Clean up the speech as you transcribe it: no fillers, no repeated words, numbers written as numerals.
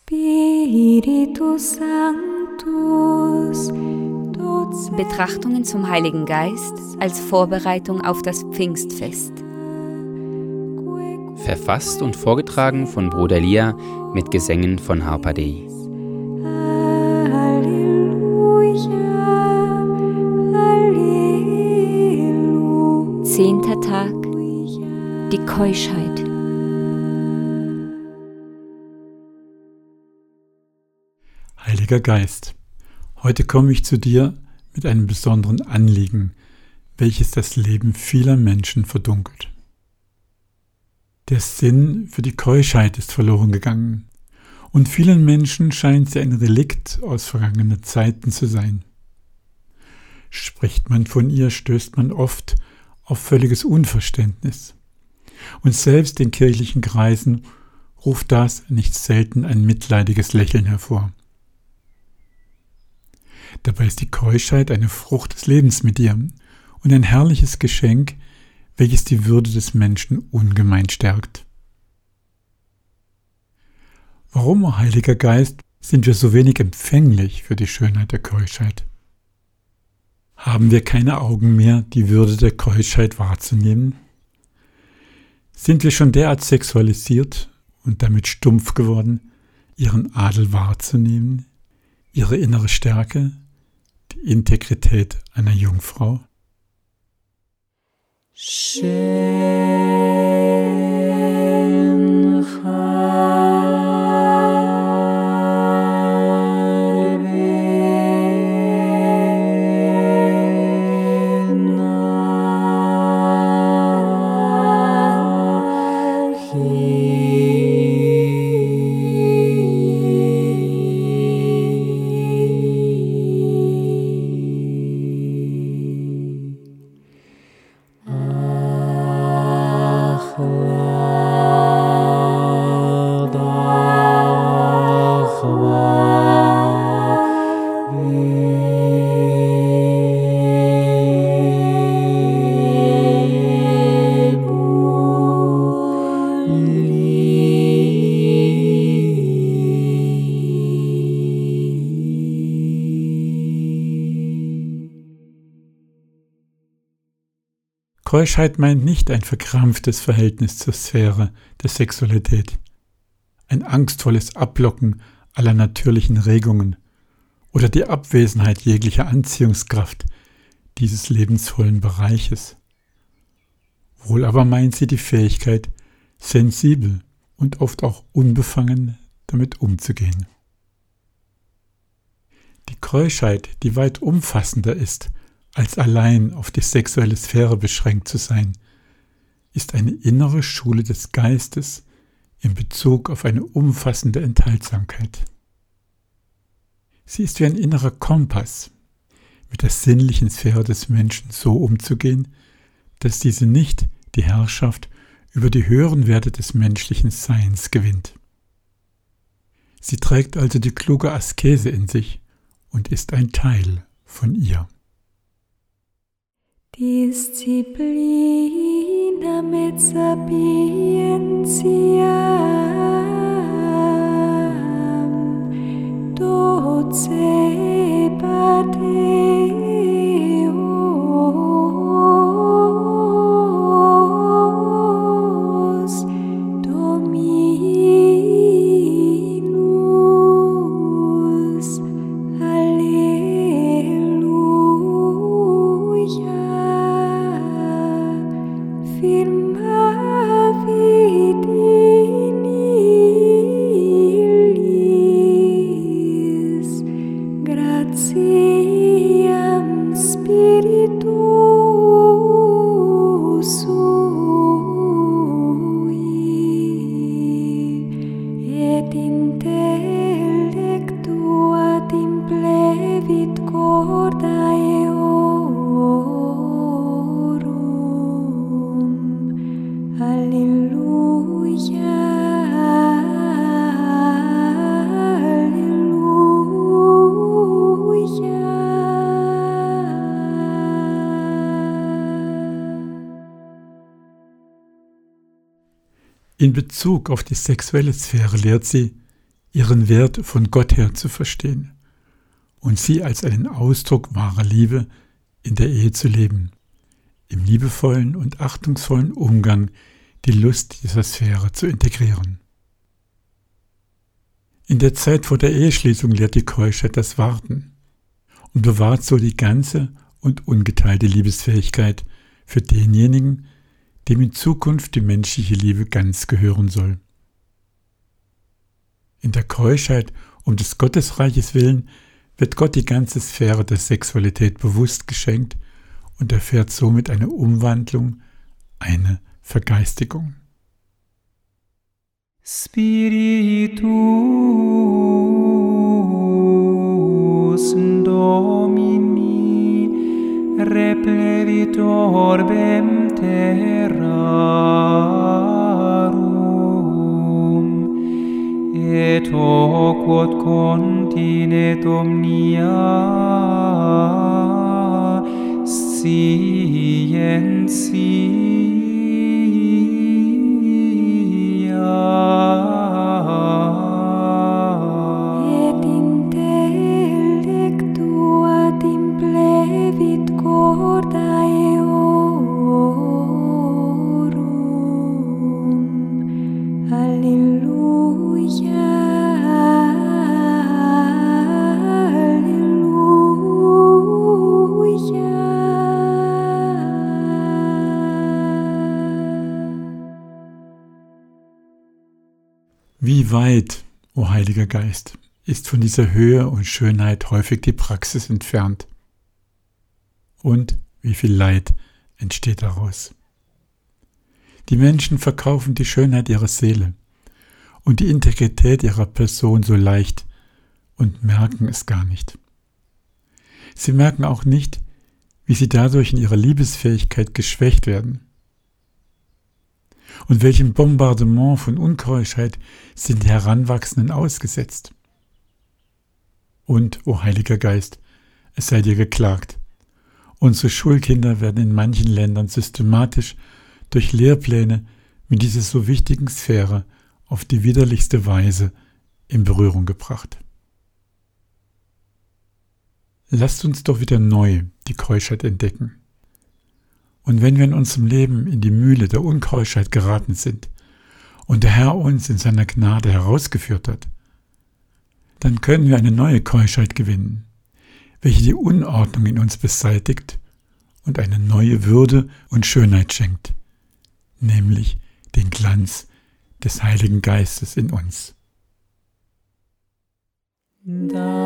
Spiritus Sanctus, Betrachtungen zum Heiligen Geist als Vorbereitung auf das Pfingstfest. Verfasst und vorgetragen von Bruder Lia mit Gesängen von Harpa Dei. Halleluja, Halleluja. 10. Tag, die Keuschheit. Heiliger Geist, heute komme ich zu dir mit einem besonderen Anliegen, welches das Leben vieler Menschen verdunkelt. Der Sinn für die Keuschheit ist verloren gegangen, und vielen Menschen scheint sie ein Relikt aus vergangenen Zeiten zu sein. Spricht man von ihr, stößt man oft auf völliges Unverständnis. Und selbst in kirchlichen Kreisen ruft das nicht selten ein mitleidiges Lächeln hervor. Dabei ist die Keuschheit eine Frucht des Lebens mit ihr und ein herrliches Geschenk, welches die Würde des Menschen ungemein stärkt. Warum, o Heiliger Geist, sind wir so wenig empfänglich für die Schönheit der Keuschheit? Haben wir keine Augen mehr, die Würde der Keuschheit wahrzunehmen? Sind wir schon derart sexualisiert und damit stumpf geworden, ihren Adel wahrzunehmen, ihre innere Stärke, die Integrität einer Jungfrau? Keuschheit meint nicht ein verkrampftes Verhältnis zur Sphäre der Sexualität, ein angstvolles Ablocken aller natürlichen Regungen oder die Abwesenheit jeglicher Anziehungskraft dieses lebensvollen Bereiches. Wohl aber meint sie die Fähigkeit, sensibel und oft auch unbefangen damit umzugehen. Die Keuschheit, die weit umfassender ist, als allein auf die sexuelle Sphäre beschränkt zu sein, ist eine innere Schule des Geistes in Bezug auf eine umfassende Enthaltsamkeit. Sie ist wie ein innerer Kompass, mit der sinnlichen Sphäre des Menschen so umzugehen, dass diese nicht die Herrschaft über die höheren Werte des menschlichen Seins gewinnt. Sie trägt also die kluge Askese in sich und ist ein Teil von ihr. Disciplina met sapientiam, docebat eos, Dominus, Alleluia. Firmavit in illis gratiam Spiritu sui et intellectua implevit corda eorum. Halleluja, In Bezug auf die sexuelle Sphäre lehrt sie, ihren Wert von Gott her zu verstehen und sie als einen Ausdruck wahrer Liebe in der Ehe zu leben, im liebevollen und achtungsvollen Umgang die Lust dieser Sphäre zu integrieren. In der Zeit vor der Eheschließung lehrt die Keuschheit das Warten und bewahrt so die ganze und ungeteilte Liebesfähigkeit für denjenigen, dem in Zukunft die menschliche Liebe ganz gehören soll. In der Keuschheit um des Gottesreiches willen wird Gott die ganze Sphäre der Sexualität bewusst geschenkt und erfährt somit eine Umwandlung, eine Vergeistigung. Spiritus Domini replevit orbem terrarum et hoc quod continet omnia scientia. Et intellectua timplevit corda eorum. Alleluia, Wie weit, o Heiliger Geist, ist von dieser Höhe und Schönheit häufig die Praxis entfernt? Und wie viel Leid entsteht daraus? Die Menschen verkaufen die Schönheit ihrer Seele und die Integrität ihrer Person so leicht und merken es gar nicht. Sie merken auch nicht, wie sie dadurch in ihrer Liebesfähigkeit geschwächt werden. Und welchem Bombardement von Unkeuschheit sind die Heranwachsenden ausgesetzt? Und, o Heiliger Geist, es sei dir geklagt, unsere Schulkinder werden in manchen Ländern systematisch durch Lehrpläne mit dieser so wichtigen Sphäre auf die widerlichste Weise in Berührung gebracht. Lasst uns doch wieder neu die Keuschheit entdecken. Und wenn wir in unserem Leben in die Mühle der Unkeuschheit geraten sind und der Herr uns in seiner Gnade herausgeführt hat, dann können wir eine neue Keuschheit gewinnen, welche die Unordnung in uns beseitigt und eine neue Würde und Schönheit schenkt, nämlich den Glanz des Heiligen Geistes in uns. Da